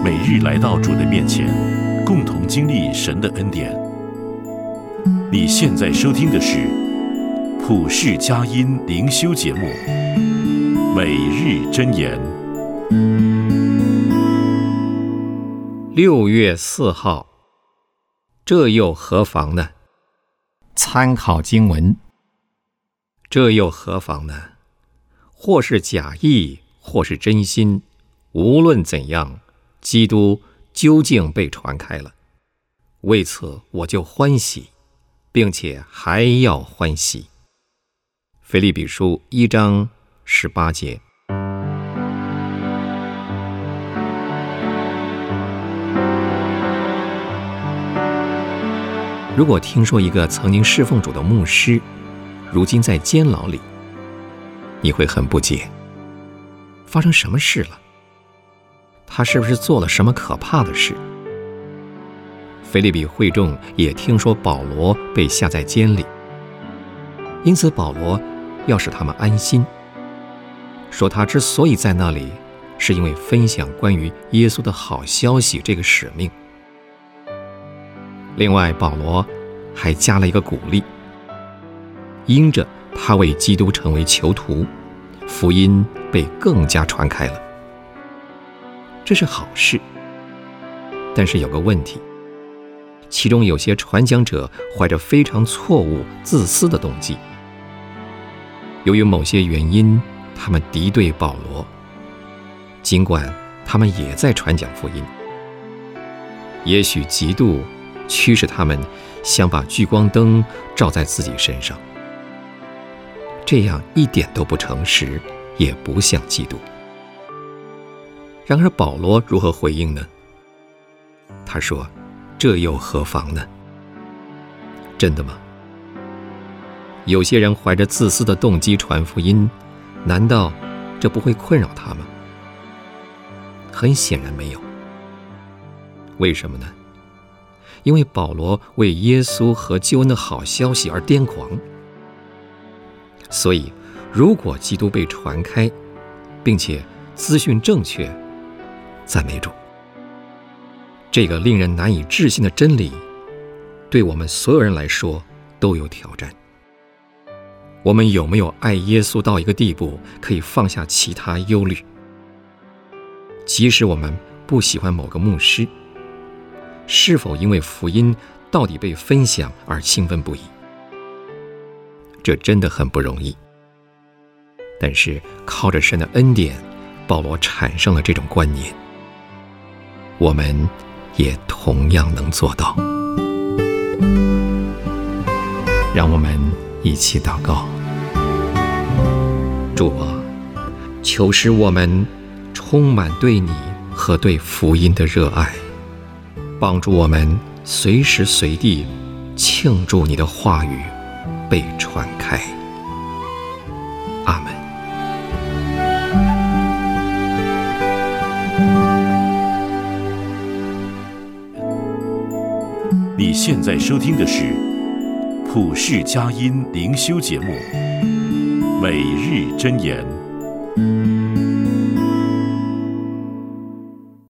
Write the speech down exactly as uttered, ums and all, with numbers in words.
每日来到主的面前，共同经历神的恩典。你现在收听的是普世佳音灵修节目《每日箴言》。 六月四号，这又何妨呢？参考经文，这又何妨呢？或是假意，或是真心，无论怎样，基督究竟被传开了。为此我就欢喜，并且还要欢喜。腓立比书一章十八节。如果听说一个曾经侍奉主的牧师，如今在监牢里，你会很不解，发生什么事了？他是不是做了什么可怕的事？腓立比会众也听说保罗被下在监里，因此保罗要使他们安心，说他之所以在那里，是因为分享关于耶稣的好消息这个使命。另外，保罗还加了一个鼓励，因着他为基督成为囚徒，福音被更加传开了。这是好事，但是有个问题，其中有些传讲者怀着非常错误、自私的动机，由于某些原因，他们敌对保罗，尽管他们也在传讲福音，也许嫉妒驱使他们想把聚光灯照在自己身上，这样一点都不诚实，也不像基督。然而保罗如何回应呢？他说，这又何妨呢？真的吗？有些人怀着自私的动机传福音，难道这不会困扰他吗？很显然没有。为什么呢？因为保罗为耶稣和救恩的好消息而癫狂。所以如果基督被传开，并且资讯正确，赞美主，这个令人难以置信的真理，对我们所有人来说都有挑战。我们有没有爱耶稣到一个地步，可以放下其他忧虑？即使我们不喜欢某个牧师，是否因为福音到底被分享而兴奋不已？这真的很不容易。但是靠着神的恩典，保罗产生了这种观念，我们也同样能做到。让我们一起祷告。主啊，求使我们充满对你和对福音的热爱，帮助我们随时随地庆祝你的话语被传开。阿们。 你现在收听的是普世佳音灵修节目《每日箴言》。